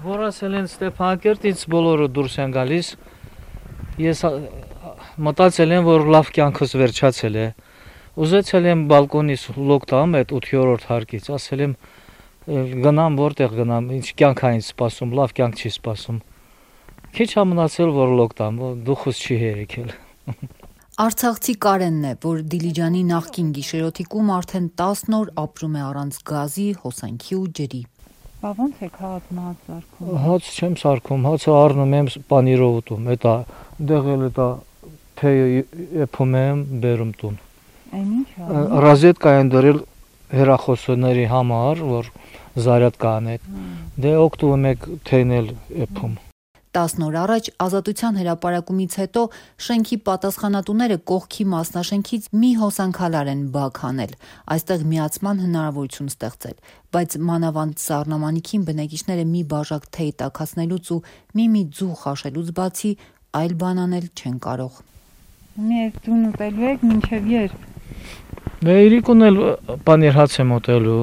Որ ասել են Ստեփանակերտից բոլորը դուրս են գալիս, ես մտածել եմ, որ լավ կյանքս վերջացել է։ Ուզեցել եմ բալկոնից լոկ տամ այդ 8-րդ հարկից, ասել եմ գնամ որտեղ գնամ, ինչ կյանք է ինձ սպասում, լավ կյանք չի սպասում։ Քիչ է մնացել, որ լոկ տամ, դուխս չի հերիքել։ Արցախցի Կարենն է, որ Դիլիջանի նախկին գիշերօթիկում արդեն 10 օր ապրում է առանց գազի, հոսանքի ու ջրի։ Բա ո՞նց եք հաց սարքում։ Հաց չեմ սարքում, հացը առնում եմ պանիրով ուտում, էտա դեղել էտա թեյը եփում եմ, բերում տուն։ Այն ինչ է։ Ռոզետկա են դրել հեռախոսների համար, որ զարյատկա անեք։ Դե օգտվում եք թեյն էլ եփում։ 10 օր առաջ ազատության հրապարակումից հետո շենքի պատասխանատուները կողքի մասնաշենքից մի հոսանքալար են բաք անել, այստեղ միացման հնարավորություն ստեղծել, բայց մանավանդ Սառնամանիքին բնակիչները մի բաժակ թեյ տաքացնելուց ու մի ձու խաշելուց բացի այլ բան անել չեն կարող։ Մեր դուն ուտելու եք մինչև երբ։ Դե իրիկուն էլ պանիր հաց եմ ուտելու,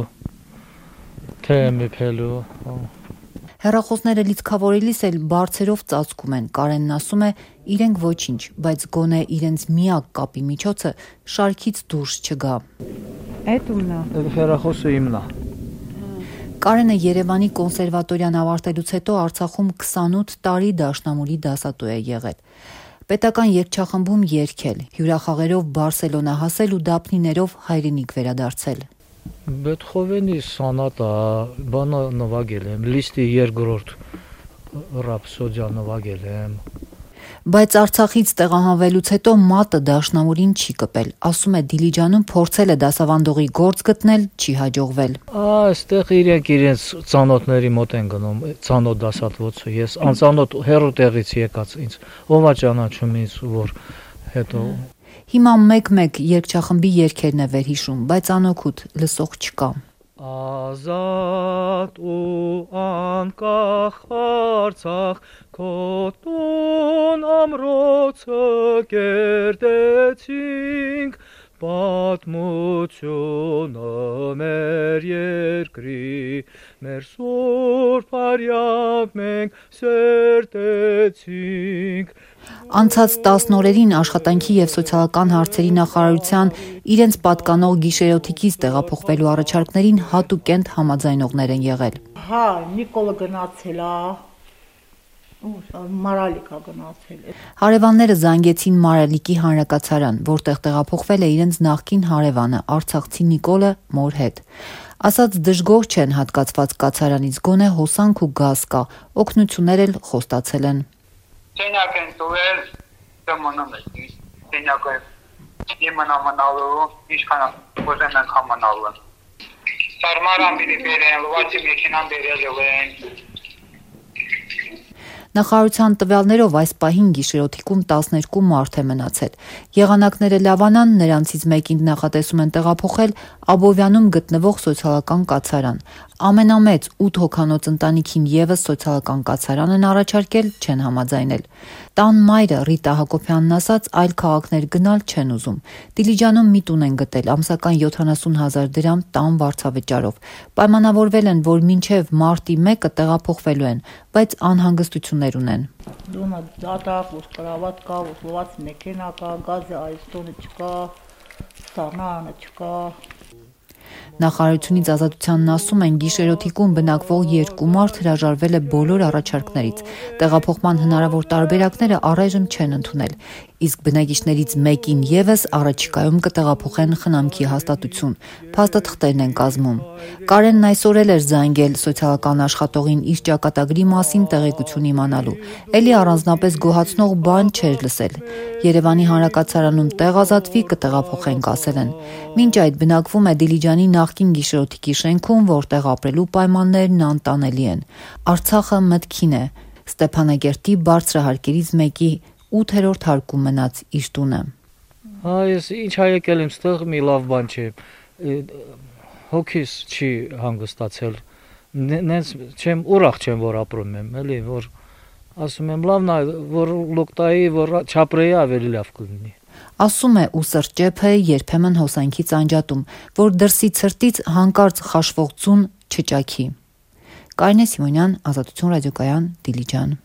թեյ եմ եփելու։ Հեռախոսները լիցքավորելիս էլ բարձերով ծածկում են, Կարենն ասում է իրենք ոչինչ, բայց գոնե իրենց միակ կապի միջոցը շարքից դուրս չգա։ Էդ ումն է։ Հեռախոսը իմն է։ Կարենը Երևանի կոնսերվատորիան ավարտելուց հետո Արցախում 28 տարի դաշնամուրի դասատու է եղել։ Պետական երգչախմբում երգել, հյուրախաղերով Բարսելոնա հասել ու դափնիներով հայրենիք վերադարձել։ Բեթհովենի սոնատա բանը նվագել եմ, Լիստի երկրորդ ռապսոդիա նվագել եմ։ Բայց Արցախից տեղահանվելուց հետո մատը դաշնամուրին չի կպել, ասում է Դիլիջանում փորձել է դասավանդողի գործ գտնել, չի հաջողվել։ Այստեղ իրենց ծանոթների մոտ են գնում, ծանոթ դասատվոցը, ես անծանոթ հեռու տեղից եկած ինձ, ով է ճանաչում ինձ, որ հետո Հիմա մեկ երգչախմբի երգերն է վերհիշում, բայց անօգուտ լսող չկա։ Ազատ ու անկախ Արցախ, քո տուն ամրոցը կերտեցինք, պատմությունը մեր երկրի, մեր սուրբ արյամբ մենք սերտեցինք։ Անցած 10 օրերին աշխատանքի և սոցիալական հարցերի նախարարության իրենց պատկանող գիշերօթիկից տեղափոխվելու առաջարկներին հատուկենտ համաձայնողներ են եղել։ Հա, Նիկոլը գնացել է, Մարալիկա գնացել է։ Հարևանները զանգեցին Մարալիկի հանրակացարան, որտեղ տեղափոխվել է իրենց նախկին հարևանը, արցախցի Նիկոլը մոր հետ։ Ասած դժգոհ չեն հատկացված կացարանից, գոնե հոսանք ու գազ կա, օգնություններ էլ խոստացել են։ Սենյակ են տուել, մնում է, սենյակ է իմանալու, ինչքան ուզեն ենք համանալու։ Սարմարան բիդի բերեն, լուացի մեքինան բերել են։ Նախարարության տվյալներով այս պահին գիշերօթիկում 12 մարդ է մնացել։ Եղանակները լավանան, նրանցից մեկին նախատեսում են տեղափոխել Աբովյանում գտնվող սոցիալական կացարան։ Ամենամեծ 8 հոգանոց ընտանիքին ևս սոցիալական կացարան են առաջարկել, չեն համաձայնել։ Տան մայրը Ռիտա Հակոբյանն ասաց, այլ քաղաքներ գնալ չեն ուզում։ Դիլիջանում մի տուն են գտել, ամսական 70,000 դրամ տան վարձավճարով։ Պայմանավորվել են, որ մինչև մարտի 1-ը տեղափոխվելու են, բայց անհանգստություններ ունեն։ Դոնա դատակ, կրավատ կա, լուած մեքենա կա, գազը այս տոնը չկա, սառնանը չկա։ Նախարարությունից ազատությանն ասում են, գիշերօթիկում բնակվող 2 մարդ հրաժարվել է բոլոր առաջարկներից։ Տեղափոխման հնարավոր տարբերակները առայժմ չեն ընդունել, իսկ բնակիչներից մեկին ևս առաջիկայում կտեղափոխեն խնամքի հաստատություն։ Փաստաթղթերն են կազմում։ Կարենն այսօր էլ էր զանգել սոցիալական աշխատողին իր ճակատագրի մասին տեղեկություն իմանալու։ Էլի առանձնապես գոհացնող բան չէր լսել։ Երևանի հանրակացարանում տեղ ազատվի կտեղափոխենք ասել են։ Մինչ այդ բնակվում է Դիլիջանի նախկին գիշերօթիկի շենքում, որտեղ ապրելու պայմաններն անտանելի են։ Արցախը մտքին է։ Ստեփանագերտի բարձրահարկերից մեկի 8-րդ հարկում մնաց իր տունը։ Ես ինչ եկել եմ ստեղ մի լավ բան չէ։ Հոգիս չի հանգստացել։ Նենց չեմ ուրախ չեմ որ ապրում եմ, էլի որ ասում եմ լավն է որ լոկտայի որ չապրեի ավելի լավ կլինի։ Ասում է ու սրճեփը երբեմն հոսանքից անջատում, որ դրսի ցրտից հանկարծ խաշվող ձուն չճաքի։ Կարինե Սիմոնյան, Ազատություն ռադիոկայան, Դիլիջան։